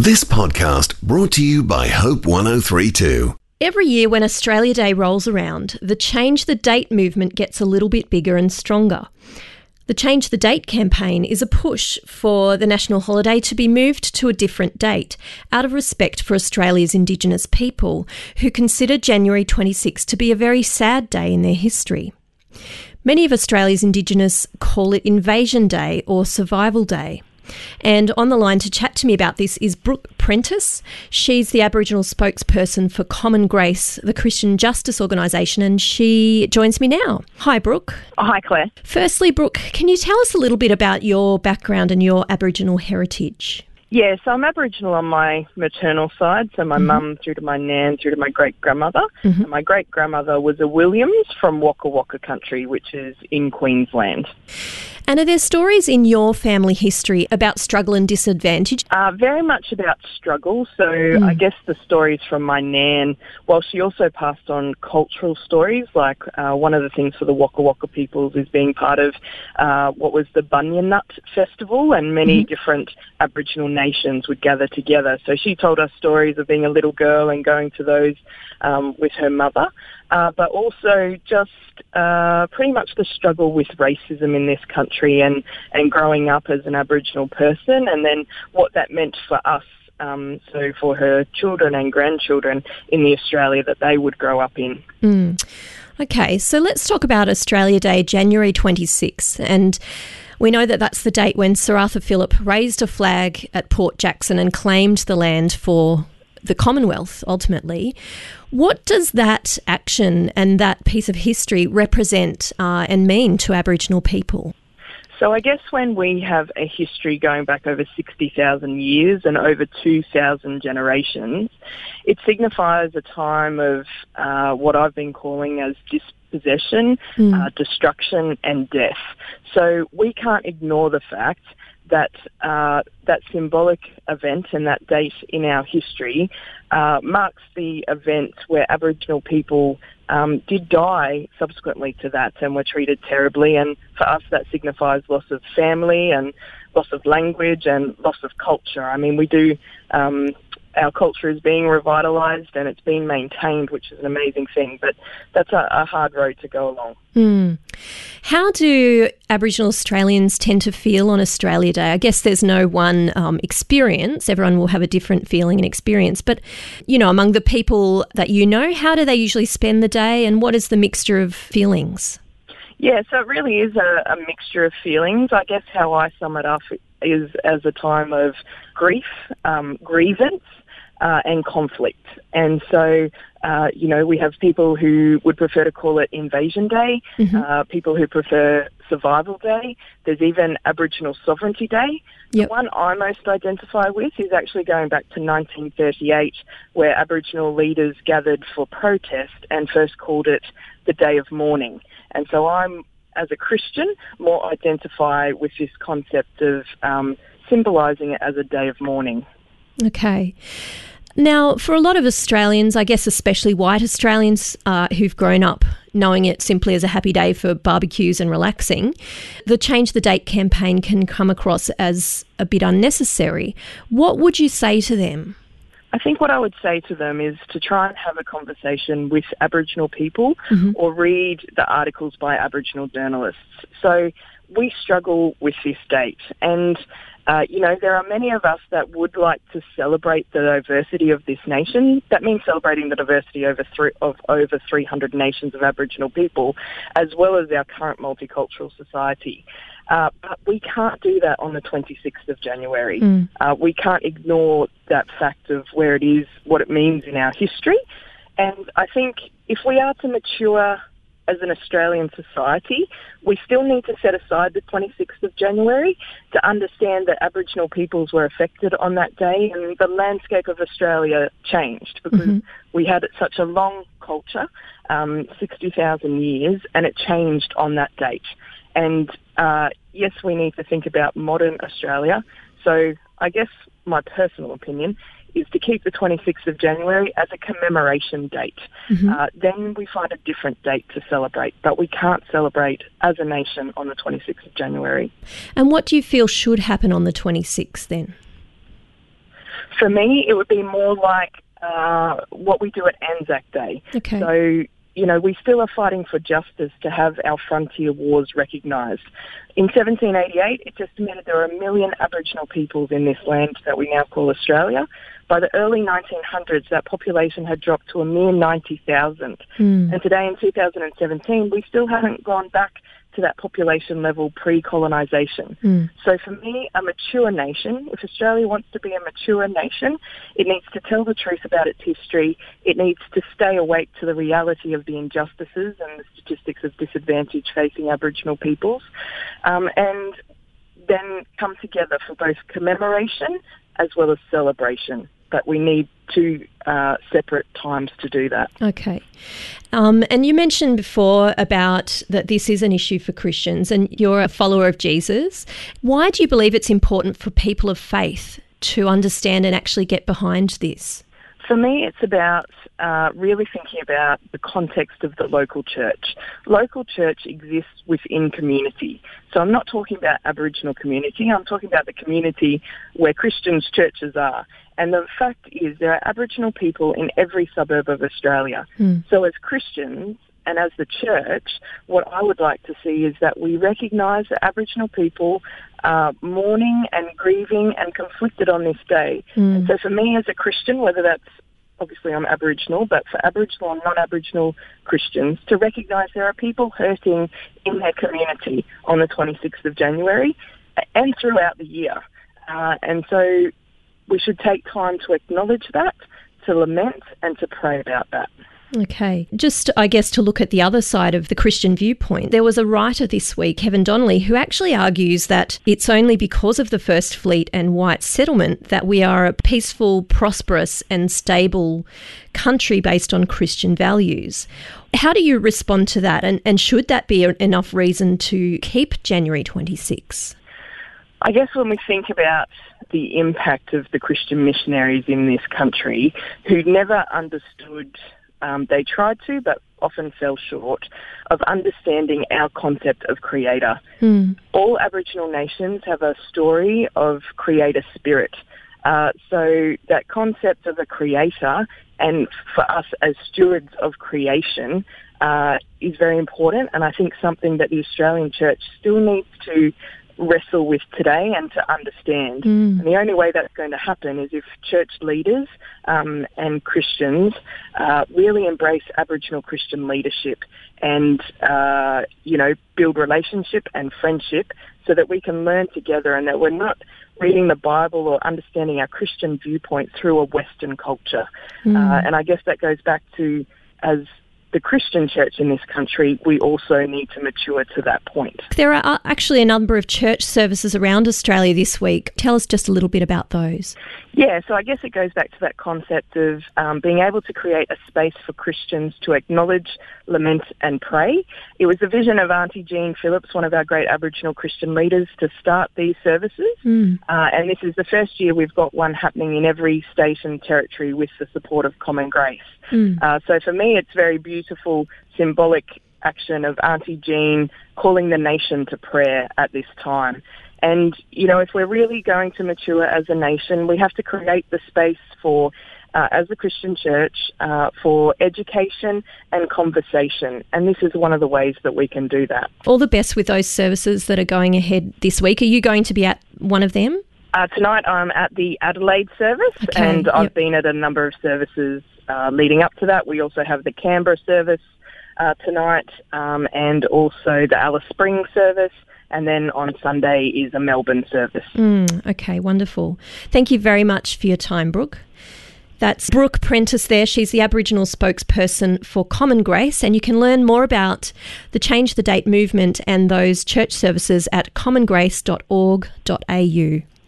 This podcast brought to you by Hope 103.2. Every year when Australia Day rolls around, the Change the Date movement gets a little bit bigger and stronger. The Change the Date campaign is a push for the national holiday to be moved to a different date out of respect for Australia's Indigenous people who consider January 26 to be a very sad day in their history. Many of Australia's Indigenous call it Invasion Day or Survival Day. And on the line to chat to me about this is Brooke Prentice. She's the Aboriginal spokesperson for Common Grace, the Christian justice organisation, and she joins me now. Hi, Brooke. Oh, hi, Claire. Firstly, Brooke, can you tell us a little bit about your background and your Aboriginal heritage? Yeah, so I'm Aboriginal on my maternal side, so my mum through to my nan, through to my great-grandmother. And my great-grandmother was a Williams from Waka Waka country, which is in Queensland. And are there stories in your family history about struggle and disadvantage? Very much about struggle. So I guess the stories from my nan, while she also passed on cultural stories, like one of the things for the Waka Waka peoples is being part of what was the Bunya Nut Festival, and many different Aboriginal nations would gather together. So she told us stories of being a little girl and going to those with her mother. But also just pretty much the struggle with racism in this country and growing up as an Aboriginal person, and then what that meant for us, so for her children and grandchildren in the Australia that they would grow up in. Okay, so let's talk about Australia Day, January 26th, and we know that that's the date when Sir Arthur Phillip raised a flag at Port Jackson and claimed the land for the Commonwealth, ultimately. What does that action and that piece of history represent and mean to Aboriginal people? So I guess when we have a history going back over 60,000 years and over 2,000 generations, it signifies a time of what I've been calling as dispossession, destruction and death. So we can't ignore the fact that that symbolic event and that date in our history marks the event where Aboriginal people did die subsequently to that and were treated terribly. And for us, that signifies loss of family and loss of language and loss of culture. I mean, we do... our culture is being revitalised and it's being maintained, which is an amazing thing, but that's a hard road to go along. How do Aboriginal Australians tend to feel on Australia Day? I guess there's no one experience. Everyone will have a different feeling and experience. But, you know, among the people that you know, how do they usually spend the day and what is the mixture of feelings? Yeah, so it really is a mixture of feelings. I guess how I sum it up is as a time of grief, grievance, and conflict. And so, you know, we have people who would prefer to call it Invasion Day, people who prefer Survival Day. There's even Aboriginal Sovereignty Day. The one I most identify with is actually going back to 1938, where Aboriginal leaders gathered for protest and first called it the Day of Mourning. And so I'm, as a Christian, more identify with this concept of symbolising it as a day of mourning. Okay. Now, for a lot of Australians, I guess especially white Australians who've grown up knowing it simply as a happy day for barbecues and relaxing, the Change the Date campaign can come across as a bit unnecessary. What would you say to them? I think what I would say to them is to try and have a conversation with Aboriginal people or read the articles by Aboriginal journalists. So we struggle with this date, and you know, there are many of us that would like to celebrate the diversity of this nation. That means celebrating the diversity of over 300 nations of Aboriginal people, as well as our current multicultural society. But we can't do that on the 26th of January. We can't ignore that fact of where it is, what it means in our history. And I think if we are to mature as an Australian society, we still need to set aside the 26th of January to understand that Aboriginal peoples were affected on that day, and the landscape of Australia changed because we had such a long culture, 60,000 years, and it changed on that date. And yes, we need to think about modern Australia. So I guess my personal opinion is to keep the 26th of January as a commemoration date. Then we find a different date to celebrate, but we can't celebrate as a nation on the 26th of January. And what do you feel should happen on the 26th then? For me, it would be more like what we do at Anzac Day. Okay. So, we still are fighting for justice to have our frontier wars recognised. In 1788, it's estimated there were 1 million Aboriginal peoples in this land that we now call Australia. By the early 1900s, that population had dropped to a mere 90,000. And today, in 2017, we still haven't gone back to that population level pre-colonisation. So for me, a mature nation, if Australia wants to be a mature nation, it needs to tell the truth about its history. It needs to stay awake to the reality of the injustices and the statistics of disadvantage facing Aboriginal peoples, and then come together for both commemoration as well as celebration. But we need two separate times to do that. Okay. And you mentioned before about that this is an issue for Christians and you're a follower of Jesus. Why do you believe it's important for people of faith to understand and actually get behind this? For me, it's about really thinking about the context of the local church. Local church exists within community. So I'm not talking about Aboriginal community. I'm talking about the community where Christians' churches are. And the fact is there are Aboriginal people in every suburb of Australia. So as Christians and as the church, what I would like to see is that we recognise that Aboriginal people are mourning and grieving and conflicted on this day. And so for me as a Christian, whether that's, obviously I'm Aboriginal, but for Aboriginal and non-Aboriginal Christians, to recognise there are people hurting in their community on the 26th of January and throughout the year. And so we should take time to acknowledge that, to lament and to pray about that. Okay. Just, I guess, to look at the other side of the Christian viewpoint, there was a writer this week, Kevin Donnelly, who actually argues that it's only because of the First Fleet and white settlement that we are a peaceful, prosperous and stable country based on Christian values. How do you respond to that? And should that be enough reason to keep January 26? I guess when we think about the impact of the Christian missionaries in this country who never understood, they tried to, but often fell short, of understanding our concept of creator. All Aboriginal nations have a story of creator spirit. So that concept of a creator, and for us as stewards of creation, is very important, and I think something that the Australian Church still needs to wrestle with today and to understand. And the only way that's going to happen is if church leaders and Christians really embrace Aboriginal Christian leadership and, build relationship and friendship so that we can learn together and that we're not reading the Bible or understanding our Christian viewpoint through a Western culture. And I guess that goes back to, as the Christian church in this country, we also need to mature to that point. There are actually a number of church services around Australia this week. Tell us just a little bit about those. Yeah, so I guess it goes back to that concept of being able to create a space for Christians to acknowledge, lament and pray. It was the vision of Auntie Jean Phillips, one of our great Aboriginal Christian leaders, to start these services. And this is the first year we've got one happening in every state and territory with the support of Common Grace. So for me, it's very beautiful, symbolic action of Auntie Jean calling the nation to prayer at this time. And, if we're really going to mature as a nation, we have to create the space for, as a Christian church, for education and conversation. And this is one of the ways that we can do that. All the best with those services that are going ahead this week. Are you going to be at one of them? Tonight I'm at the Adelaide service, and I've been at a number of services leading up to that. We also have the Canberra service tonight, and also the Alice Springs service. And then on Sunday is a Melbourne service. Okay, wonderful. Thank you very much for your time, Brooke. That's Brooke Prentice there. She's the Aboriginal spokesperson for Common Grace, and you can learn more about the Change the Date movement and those church services at commongrace.org.au.